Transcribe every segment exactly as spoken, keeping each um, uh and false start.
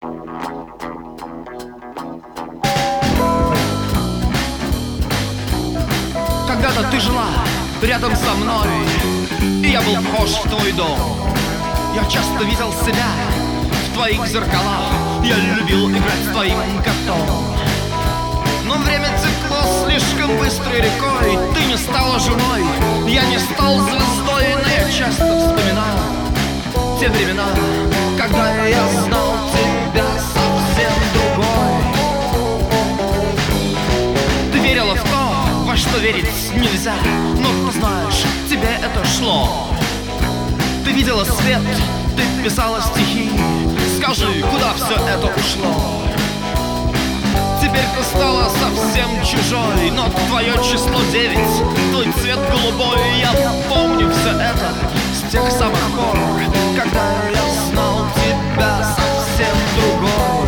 Когда-то ты жила рядом со мной, и я был вхож в твой дом. Я часто видел себя в твоих зеркалах, я любил играть с твоим котом. Но время текло слишком быстрой рекой, ты не стала женой, я не стал звездой, но я часто вспоминал те времена, когда я знал тебя совсем другой. Ты верила в то, во что верить нельзя, но ты знаешь, тебе это шло. Ты видела свет, ты писала стихи, скажи, куда все это ушло? Теперь ты стала совсем чужой, но твое число девять, твой цвет голубой. Я помню все это с тех самых пор, когда я знал тебя совсем другой.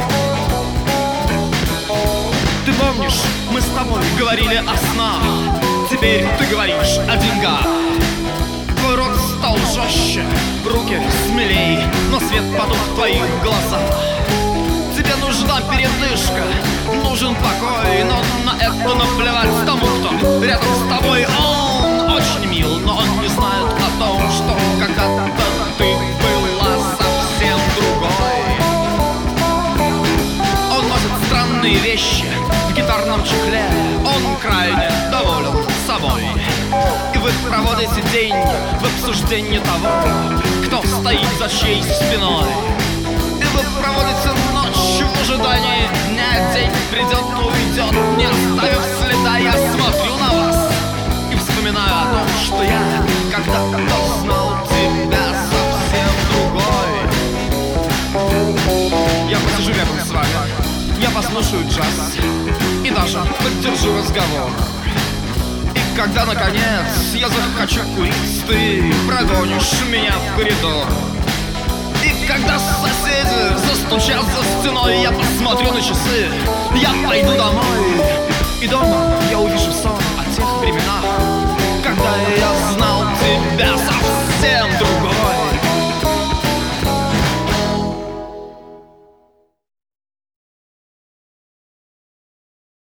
Ты помнишь, мы с тобой говорили о снах, теперь ты говоришь о деньгах. Твой рот стал жестче, руки смелей, но свет потух в твоих глазах. Тебе нужна передышка, нужен покой, но на это наплевать тому, кто рядом с тобой. Он очень мил, но он не знает о том, что когда-то ты была совсем другой. Он носит странные вещи в гитарном чехле, он крайне доволен собой. И вы проводите день в обсуждении того, кто стоит за чьей спиной. И вы проводите ночь в ожидании дня, день придет, уйдет, не оставив следа. Я смотрю на вас и вспоминаю о том, что я когда-то знал тебя совсем другой. Я посижу рядом с вами, я послушаю джаз и даже поддержу разговор. И когда, наконец, я захочу курить, ты прогонишь меня в коридор. И когда соседи застучат за стеной, я посмотрю на часы, я пойду домой. И дома я увижу сон о тех временах,